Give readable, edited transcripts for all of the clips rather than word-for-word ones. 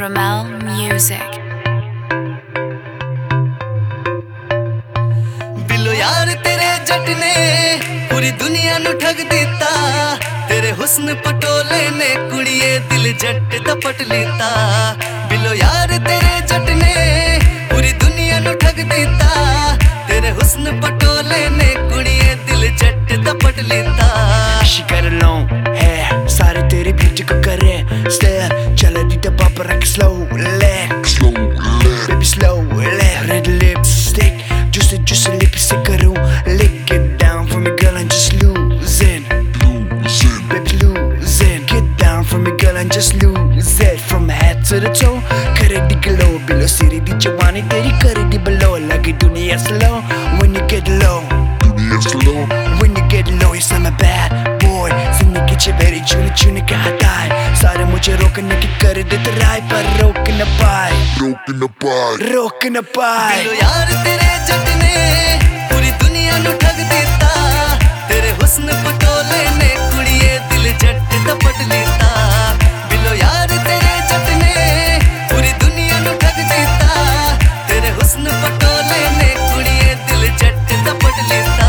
Ramel Music। Below यार तेरे जट ने पूरी दुनिया नु ठग दिता, तेरे हुस्न पटोले ने कुड़िए दिल जट दपट लेता। बिलो यार तेरे जट ने पूरी दुनिया नु ठग दिता, तेरे हुस्न पटोले ने कुड़िए दिल जट दपट लेता। She got a long hair, सारे तेरी ब्यूटी को करे stare, चला दी तो पापा रख slowly, baby slowly, red lipstick, juicy lips से करूँ, lick it down for me girl and just lose it, baby lose it, get down for me girl and just lose it, from head to the toe, करे दी glow, below सिरी दी जवानी तेरी करे दी below, लगी दुनिया slow, when you get low, when you get low, yes I'm a bad boy, जिंदगी चे मेरी चुनी कहता है, सारे मुझे रोकने की कर दे ट्राई, पर रोक न पाए। बिलो यार तेरे जट ने पूरी दुनिया नु ठग देता, तेरे हुस्न पटोले ने कुड़िए दिल जट दपट लेता। बिलो यार तेरे जट ने पूरी दुनिया नु ठग देता, तेरे हुस्न पटोले ने कुड़िए दिल जट दपट लेता।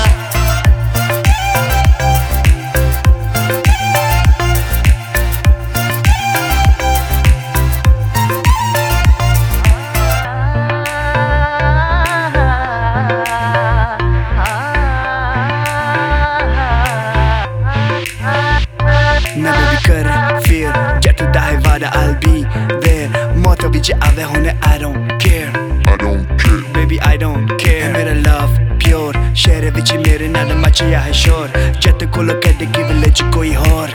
Never be कर fear, जट दाए वादा I'll be there, मौत बीच आवे होने I don't care, baby I don't care, मेरा love pure, शहर विच मेरे नाल मचिया है शोर, जट कोलो कद की विलेज कोई होर,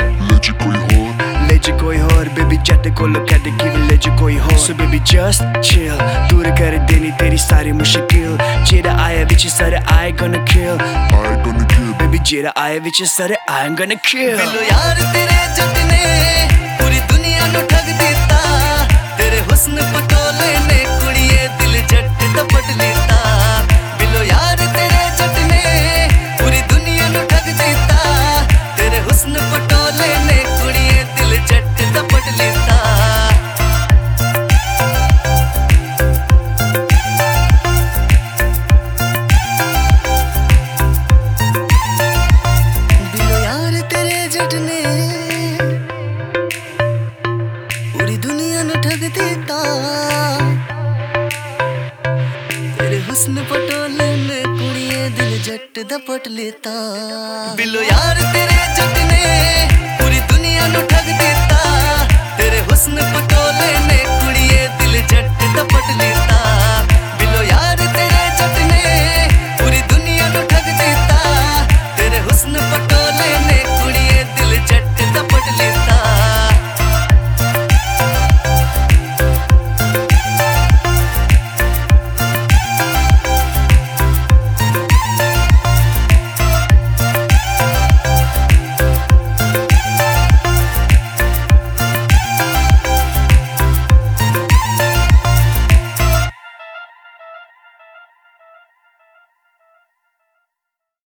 baby जट कोलो कद की विलेज कोई होर, so baby just chill, दूर कर देनी तेरी सारी मुश्किल, जेड़ा आया विच सारे I gonna kill, baby जेड़ा आया विच सारे I'm gonna kill। बिलो यार तेरे जट ने पूरी दुनिया नु ठग देता, तेरे हुस्न पटोले ने कुड़िए दिल जट दपट लेता। बिलो यार तेरे जट ने पूरी दुनिया नु ठग देता, तेरे हुस्न पटोले ने कुड़िए दिल जट दपट लेता। बिलो यार तेरे जट ने पूरी दुनिया नु ठग देता, तेरे हुस्न पटोले ने कुड़िए दिल जट दपट लेता। बिलो यार तेरे जट ने